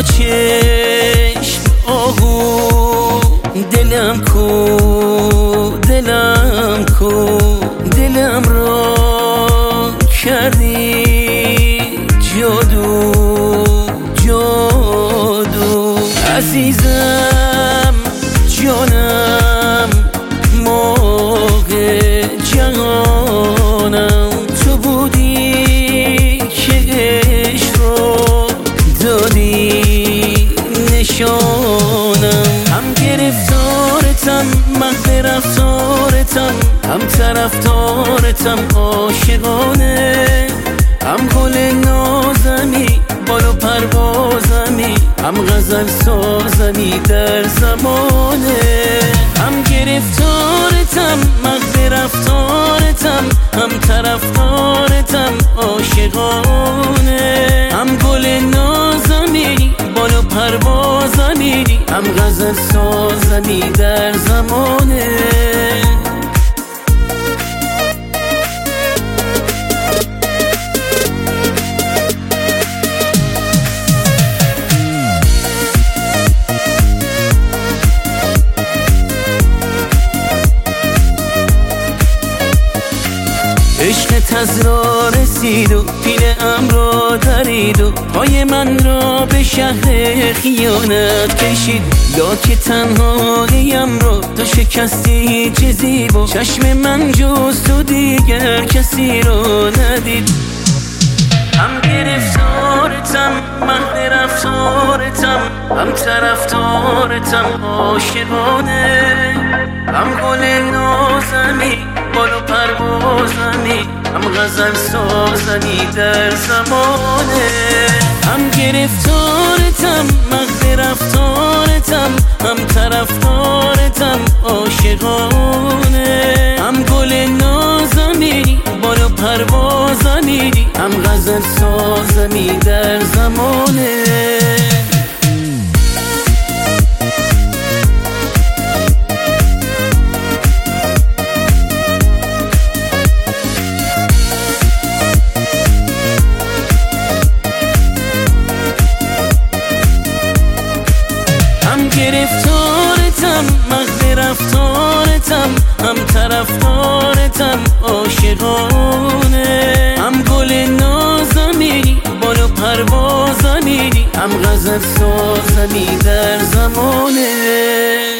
دو چشم آهو دلم کو دلم کو دلم را کردی جادو جادو عزیزم جانم موقع جهانم تو بودی که عشق رو دادی نشانم هم گرفتارتم مغز رفتارتم هم طرفدارتم عاشقانه هم گل نازمی بالو پروازمی هم غزل سازمی در زمانه هم گرفتارتم مغز رفتارتم هم طرفدارتم عاشقانه هم گل نازمی بالو پروازمی هم غزل سازمی در زمانه عشقت از را رسید و پیرم را درید و پای من را به شهر خیانت کشید لاک تنهاییم را تو شکستی چه زیبا چشم من جز تو دیگر کسی را ندید هم گرفتارتم مهد رفتارتم هم طرفدارتم عاشقانه هم گل نازمی بالو پروازمی هم غزل سازمی در زمانه هم گرفتارتم مغز رفتارتم هم طرفدارتم عاشقانه هم گل نازمی بالو پروازمی هم غزل سازمی در زمانه گرفتارتم مغز رفتارتم هم طرفدارتم عاشقانه هم گل نازمی بالو پروازمی هم غزل سازمی در زمانه